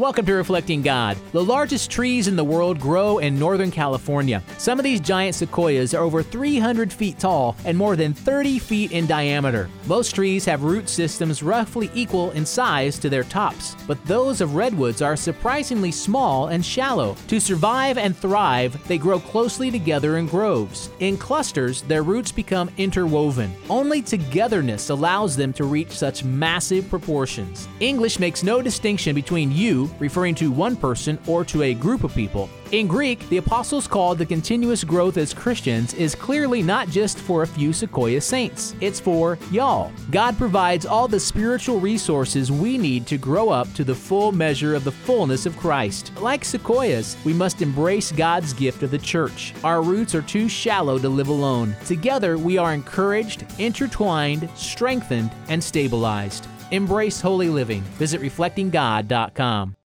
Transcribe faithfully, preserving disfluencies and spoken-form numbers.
Welcome to Reflecting God. The largest trees in the world grow in Northern California. Some of these giant sequoias are over three hundred feet tall and more than thirty feet in diameter. Most trees have root systems roughly equal in size to their tops, but those of redwoods are surprisingly small and shallow. To survive and thrive, they grow closely together in groves. In clusters, their roots become interwoven. Only togetherness allows them to reach such massive proportions. English makes no distinction between you, referring to one person, or to a group of people. In Greek, the apostles called the continuous growth as Christians is clearly not just for a few Sequoia saints. It's for y'all. God provides all the spiritual resources we need to grow up to the full measure of the fullness of Christ. Like sequoias, we must embrace God's gift of the church. Our roots are too shallow to live alone. Together, we are encouraged, intertwined, strengthened, and stabilized. Embrace holy living. Visit reflecting god dot com.